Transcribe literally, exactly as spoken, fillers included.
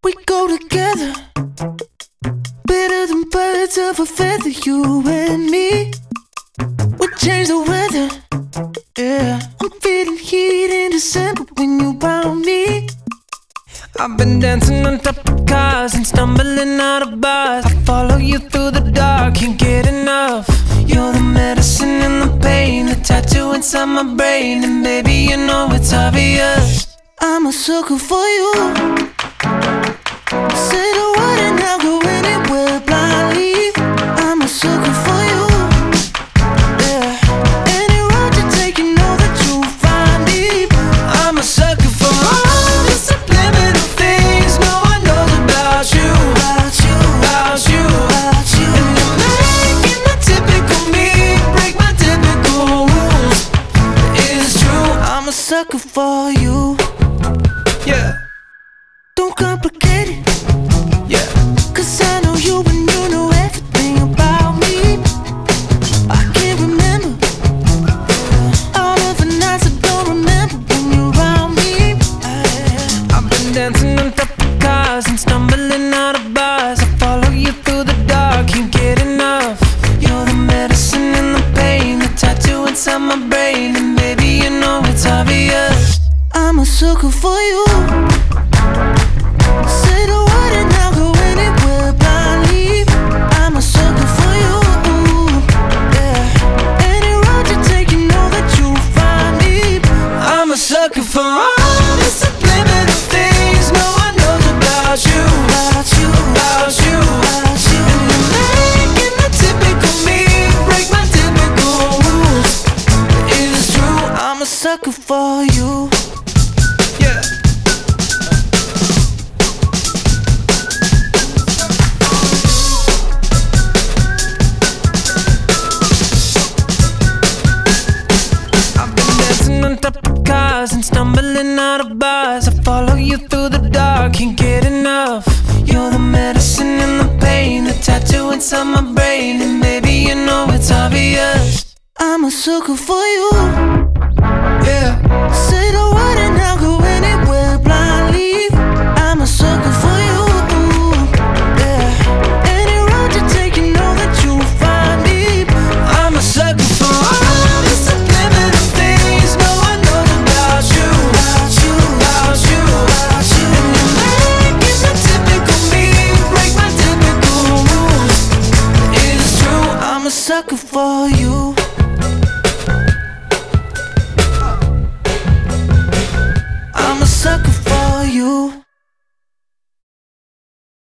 We go together, better than birds of a feather, you and me. We change the weather, yeah. I'm feeling heat in December when you found me. I've been dancing on top of cars and stumbling out of bars. I follow you through the dark, can't get enough. You're the medicine and the pain, the tattoo inside my brain. And baby, you know it's obvious, I'm a sucker for you. Say the word and I'll go anywhere blindly. I'm a sucker for you, yeah. Any road you take, you know that you'll find me. I'm a sucker for all the subliminal things no one knows about you, About you, about you, about you. And you're making the typical me break my typical rules. It's true, I'm a sucker for you. yeah, Don't complicate it, yeah. cause I know you and you know everything about me. I can't remember all of the nights I don't remember when you're around me. I've been dancing on top of cars and stumbling out of bars. I follow you through the dark, can't get enough. You're the medicine and the pain, the tattoo inside my brain. And baby, you know it's obvious, I'm a sucker for you. Say the word and I'll go anywhere blindly. I'm a sucker for you, yeah. Any road you take, you know that you'll find me. I'm a sucker for all the subliminal things no one knows about you, About you, about you, about you. And you're making the typical me break my typical rules. It's true, I'm a sucker for you. yeah. I've been dancing on top of cars and stumbling out of bars. I follow you through the dark, can't get enough. You're the medicine and the pain, the tattoo inside my brain. And baby, you know it's obvious, I'm a sucker for you. yeah. Say the word and I'll go anywhere blindly. I'm a sucker for you, yeah. Any road you take, you know that you'll find me. I'm a sucker for all the subliminal things no one knows about you, About you, about you, about you. And you're making the typical me break my typical rules. It's true, I'm a sucker for